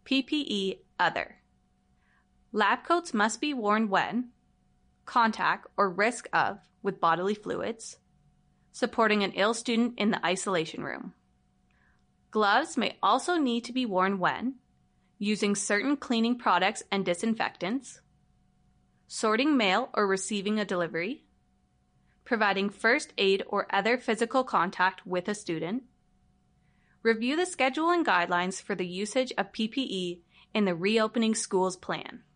PPE Other. Lab coats must be worn when contact or risk of with bodily fluids, supporting an ill student in the isolation room. Gloves may also need to be worn when using certain cleaning products and disinfectants, sorting mail or receiving a delivery, providing first aid or other physical contact with a student. Review the schedule and guidelines for the usage of PPE in the Reopening Schools Plan.